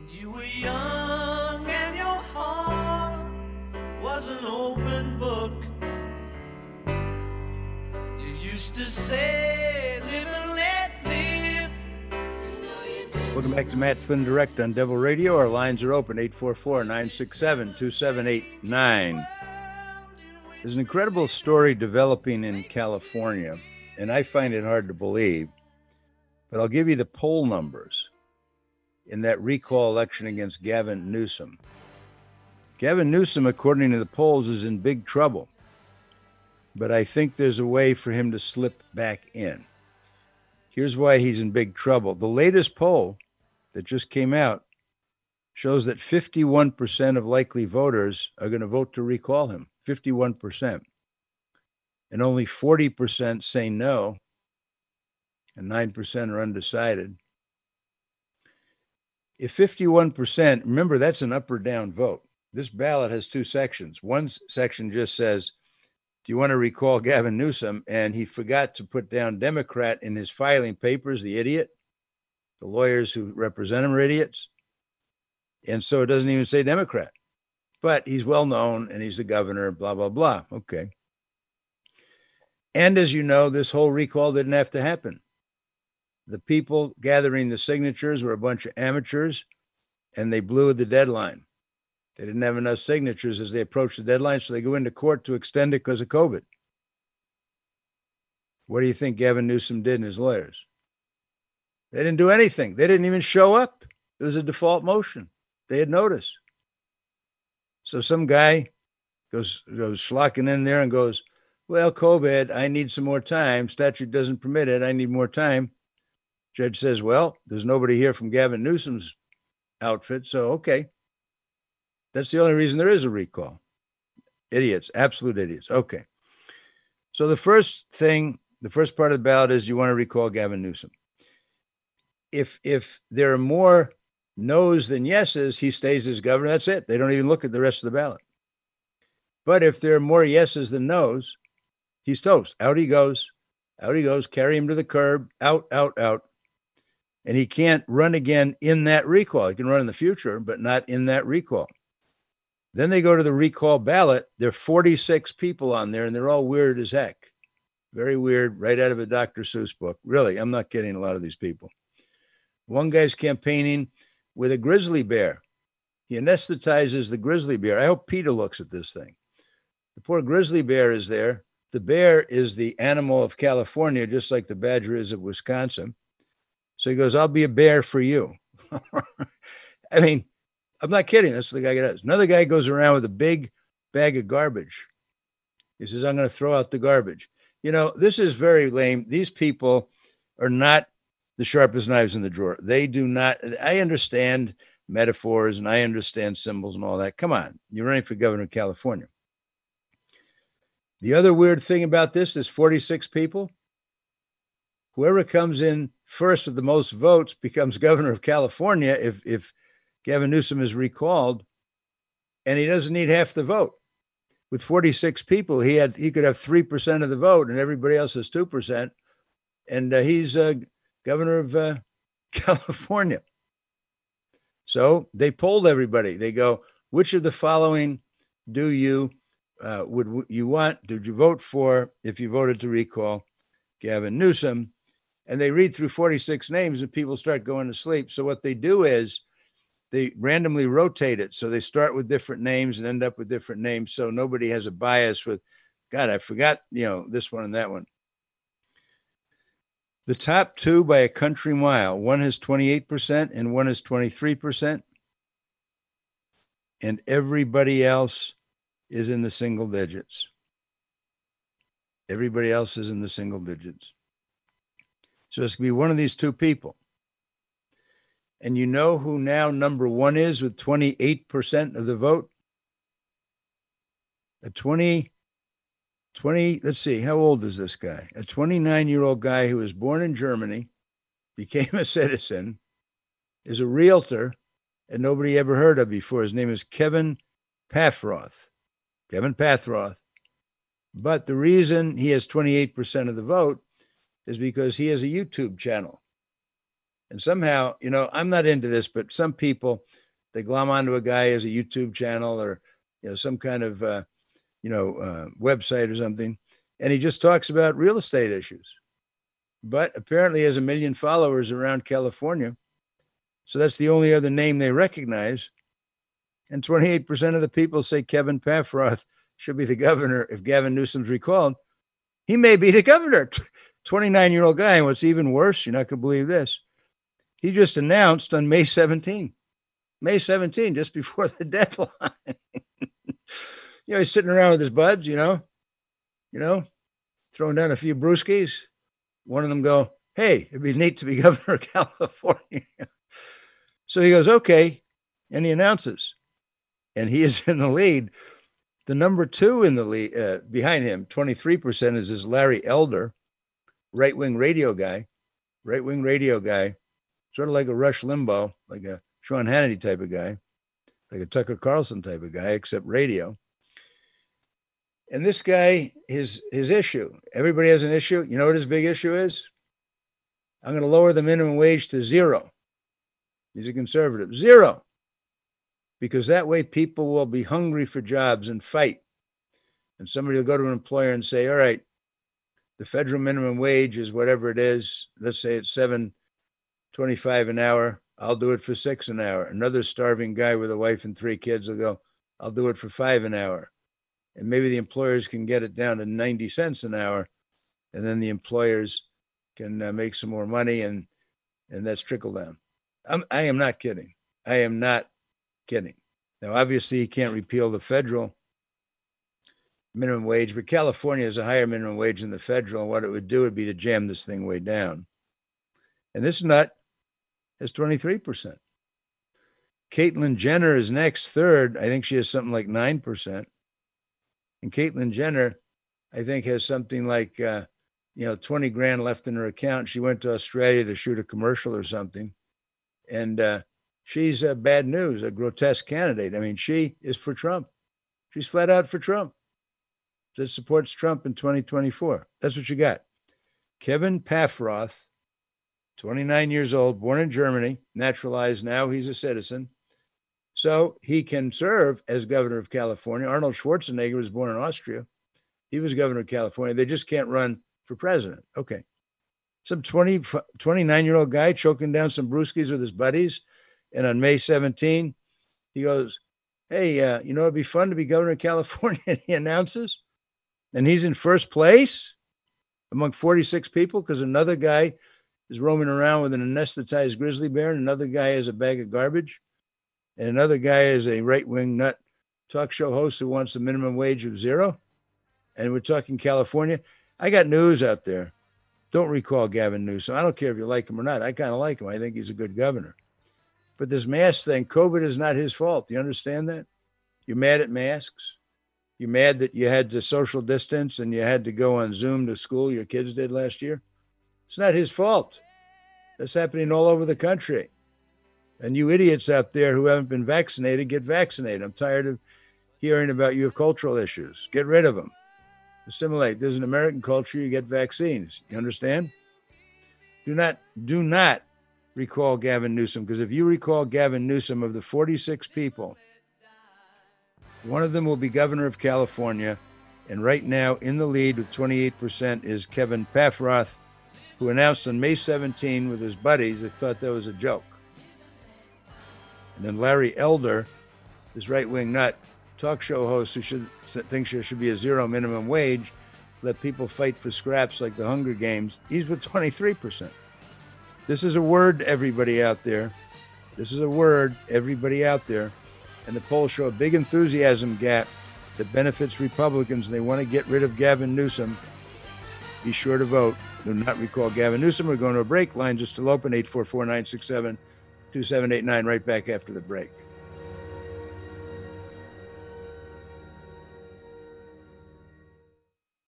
You were young and your heart was an open book. You used to say, live and let live. Welcome back to Matt Flynn Direct on Devil Radio. Our lines are open, 844-967-2789. There's an incredible story developing in California, and I find it hard to believe, but I'll give you the poll numbers in that recall election against Gavin Newsom. Gavin Newsom, according to the polls, is in big trouble, but I think there's a way for him to slip back in. Here's why he's in big trouble. The latest poll that just came out shows that 51% of likely voters are going to vote to recall him, 51%. And only 40% say no, and 9% are undecided. If 51%, remember, that's an up or down vote. This ballot has two sections. One section just says, do you want to recall Gavin Newsom? And he forgot to put down Democrat in his filing papers, the idiot. The lawyers who represent him are idiots. And so it doesn't even say Democrat. But he's well known and he's the governor, blah, blah, blah. Okay. And as you know, this whole recall didn't have to happen. The people gathering the signatures were a bunch of amateurs, and they blew the deadline. They didn't have enough signatures as they approached the deadline, so they go into court to extend it because of COVID. What do you think Gavin Newsom did and his lawyers? They didn't do anything. They didn't even show up. It was a default motion. They had notice. So some guy goes schlocking in there and goes, well, COVID, I need some more time. Statute doesn't permit it. I need more time. Judge says, well, there's nobody here from Gavin Newsom's outfit, so okay. That's the only reason there is a recall. Idiots, absolute idiots. Okay. So the first part of the ballot is you want to recall Gavin Newsom. If there are more no's than yeses, he stays as governor. That's it. They don't even look at the rest of the ballot. But if there are more yeses than no's, he's toast. Out he goes. Out he goes. Carry him to the curb. Out, out, out. And he can't run again in that recall. He can run in the future, but not in that recall. Then they go to the recall ballot. There are 46 people on there, and they're all weird as heck. Very weird, right out of a Dr. Seuss book. Really, I'm not kidding, a lot of these people. One guy's campaigning with a grizzly bear. He anesthetizes the grizzly bear. I hope PETA looks at this thing. The poor grizzly bear is there. The bear is the animal of California, just like the badger is of Wisconsin. So he goes, I'll be a bear for you. I mean, I'm not kidding. That's what the guy does. Another guy goes around with a big bag of garbage. He says, I'm going to throw out the garbage. You know, this is very lame. These people are not the sharpest knives in the drawer. They do not. I understand metaphors and I understand symbols and all that. Come on. You're running for governor of California. The other weird thing about this is 46 people. Whoever comes in first with the most votes becomes governor of California if Gavin Newsom is recalled, and he doesn't need half the vote. With 46 people, he could have 3% of the vote, and everybody else has 2%, and he's governor of California. So they polled everybody. They go, which of the following do you would you want? Did you vote for if you voted to recall Gavin Newsom? And they read through 46 names and people start going to sleep. So what they do is they randomly rotate it. So they start with different names and end up with different names. So nobody has a bias with, God, I forgot, this one and that one. The top two by a country mile, one has 28% and one is 23%. And everybody else is in the single digits. Everybody else is in the single digits. So it's going to be one of these two people. And you know who now number one is with 28% of the vote? A 20, let's see, how old is this guy? A 29-year-old guy who was born in Germany, became a citizen, is a realtor, and nobody ever heard of before. His name is Kevin Paffroth. Kevin Paffroth. But the reason he has 28% of the vote is because he has a YouTube channel. And somehow, I'm not into this, but some people, they glom onto a guy as a YouTube channel or, some kind of, website or something. And he just talks about real estate issues. But apparently he has 1 million followers around California. So that's the only other name they recognize. And 28% of the people say Kevin Paffroth should be the governor if Gavin Newsom's recalled. He may be the governor. 29-year-old guy. And what's even worse, you're not going to believe this. He just announced on May 17, just before the deadline. He's sitting around with his buds, throwing down a few brewskis. One of them go, hey, it'd be neat to be governor of California. So he goes, okay. And he announces. And he is in the lead. The number 2 in the lead, behind him, 23%, is this Larry Elder, right-wing radio guy, sort of like a Rush Limbaugh, like a Sean Hannity type of guy, like a Tucker Carlson type of guy, except radio. And this guy, his issue, everybody has an issue. You know what his big issue is? I'm going to lower the minimum wage to 0. He's a conservative. 0. Because that way people will be hungry for jobs and fight. And somebody will go to an employer and say, all right, the federal minimum wage is whatever it is. Let's say it's $7.25 an hour. I'll do it for $6 an hour. Another starving guy with a wife and 3 kids will go, I'll do it for $5 an hour. And maybe the employers can get it down to 90 cents an hour. And then the employers can make some more money, and that's trickle down. I am not kidding. Now, obviously, you can't repeal the federal minimum wage, but California has a higher minimum wage than the federal. And what it would do would be to jam this thing way down. And this nut has 23%. Caitlyn Jenner is next, third. I think she has something like 9%. And Caitlyn Jenner, I think, has something like, 20 grand left in her account. She went to Australia to shoot a commercial or something. And she's bad news, a grotesque candidate. I mean, she is for Trump. She's flat out for Trump. That supports Trump in 2024. That's what you got. Kevin Paffroth, 29 years old, born in Germany, naturalized. Now he's a citizen. So he can serve as governor of California. Arnold Schwarzenegger was born in Austria. He was governor of California. They just can't run for president. Okay. Some 29-year-old guy choking down some brewskis with his buddies. And on May 17, he goes, hey, it'd be fun to be governor of California. And he announces. And he's in first place among 46 people because another guy is roaming around with an anesthetized grizzly bear, and another guy has a bag of garbage. And another guy is a right-wing nut talk show host who wants a minimum wage of 0. And we're talking California. I got news out there. Don't recall Gavin Newsom. I don't care if you like him or not. I kind of like him. I think he's a good governor. But this mask thing, COVID is not his fault. Do you understand that? You're mad at masks. You're mad that you had to social distance and you had to go on Zoom to school. Your kids did last year. It's not his fault. That's happening all over the country. And you idiots out there who haven't been vaccinated, get vaccinated. I'm tired of hearing about you have cultural issues. Get rid of them. Assimilate. There's an American culture. You get vaccines. You understand? Do not recall Gavin Newsom, because if you recall Gavin Newsom, of the 46 people, one of them will be governor of California. And right now in the lead with 28% is Kevin Paffroth, who announced on May 17 with his buddies that thought that was a joke. And then Larry Elder, this right-wing nut, talk show host who thinks there should be a 0 minimum wage, let people fight for scraps like the Hunger Games. He's with 23%. This is a word, everybody out there. This is a word, everybody out there. And the polls show a big enthusiasm gap that benefits Republicans, and they want to get rid of Gavin Newsom. Be sure to vote. Do not recall Gavin Newsom. We're going to a break. Lines are still open, 844-967-2789, right back after the break.